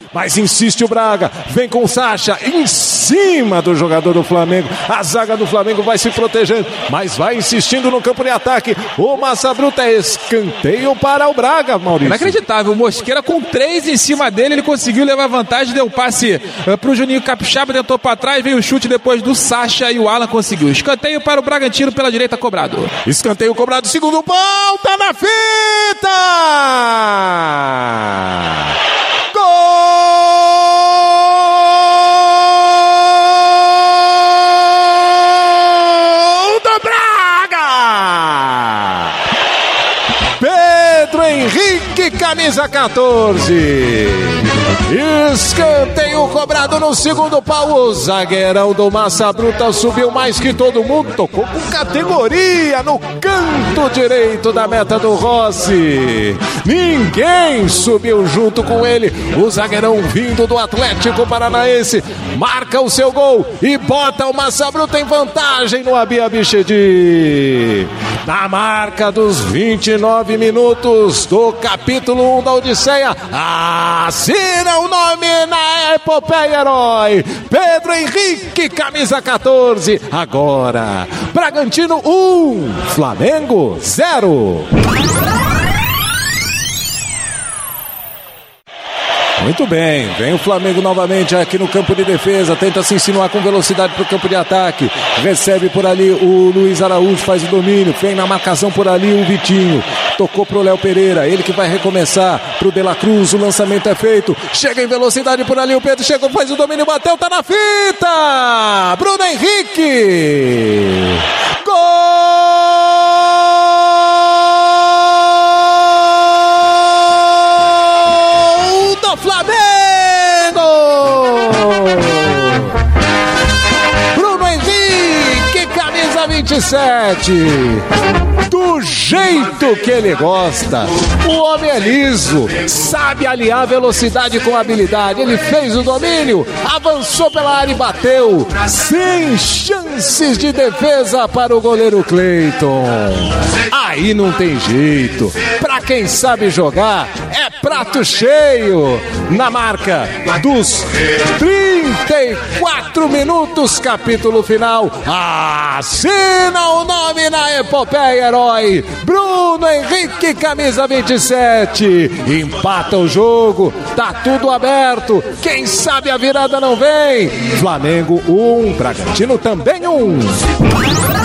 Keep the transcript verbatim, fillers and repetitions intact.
mas insiste o Braga, vem com o Sacha, em cima do jogador do Flamengo, a zaga do Flamengo vai se protegendo, mas vai insistindo no campo de ataque, o Massa Bruta, é escanteio para o Braga, Maurício. Inacreditável, o Mosqueira com três em cima dele, ele conseguiu levar vantagem, deu passe uh, pro Juninho Capixaba, tentou para trás, veio o chute depois do Sacha e o Alan conseguiu. Escanteio para o Bragantino pela direita cobrado. Escanteio cobrado, segundo pau, tá na fita! Gol do Braga! Pedro Henrique, camisa catorze. Escanteio cobrado no segundo pau. O zagueirão do Massa Bruta subiu mais que todo mundo, tocou com categoria no canto direito da meta do Rossi. Ninguém subiu junto com ele. O zagueirão vindo do Atlético Paranaense marca o seu gol e bota o Massa Bruta em vantagem no Abi Abichedi. Na marca dos vinte e nove minutos do capítulo um da Odisseia, assina o nome na epopeia herói, Pedro Henrique, camisa catorze. Agora, Bragantino um, Flamengo zero. Muito bem, vem o Flamengo novamente aqui no campo de defesa, tenta se insinuar com velocidade para o campo de ataque, recebe por ali o Luiz Araújo, faz o domínio, vem na marcação por ali o Vitinho, tocou pro Léo Pereira, ele que vai recomeçar pro De La Cruz, o lançamento é feito, chega em velocidade por ali, o Pedro chegou, faz o domínio, bateu, tá na fita, Bruno Henrique, gol do Flamengo! Bruno Henrique, camisa vinte e sete. Do jeito que ele gosta. O homem é liso, sabe aliar velocidade com habilidade. Ele fez o domínio, avançou pela área e bateu. Sem chances de defesa para o goleiro Cleiton. Aí não tem jeito. Pra quem sabe jogar, é prato cheio. Na marca dos trinta e quatro minutos, capítulo final, assina o nome na epopeia herói, Bruno Henrique, camisa vinte e sete. Empata o jogo, tá tudo aberto. Quem sabe a virada não vem. Flamengo um, Bragantino também um.